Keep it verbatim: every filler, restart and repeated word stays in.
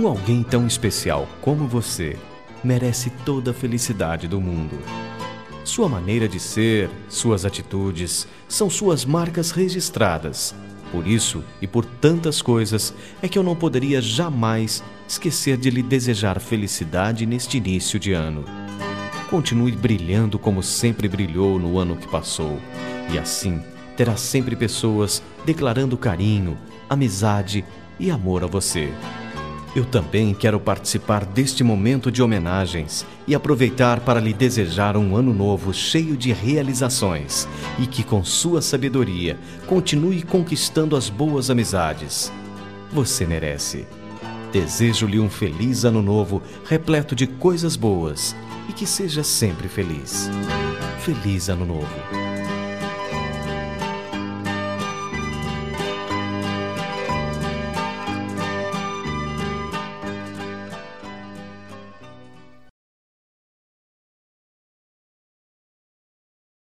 Um alguém tão especial como você merece toda a felicidade do mundo. Sua maneira de ser, suas atitudes, são suas marcas registradas. Por isso e por tantas coisas é que eu não poderia jamais esquecer de lhe desejar felicidade neste início de ano. Continue brilhando como sempre brilhou no ano que passou, e assim terá sempre pessoas declarando carinho, amizade e amor a você. Eu também quero participar deste momento de homenagens e aproveitar para lhe desejar um ano novo cheio de realizações e que, com sua sabedoria, continue conquistando as boas amizades. Você merece. Desejo-lhe um feliz ano novo repleto de coisas boas e que seja sempre feliz. Feliz ano novo!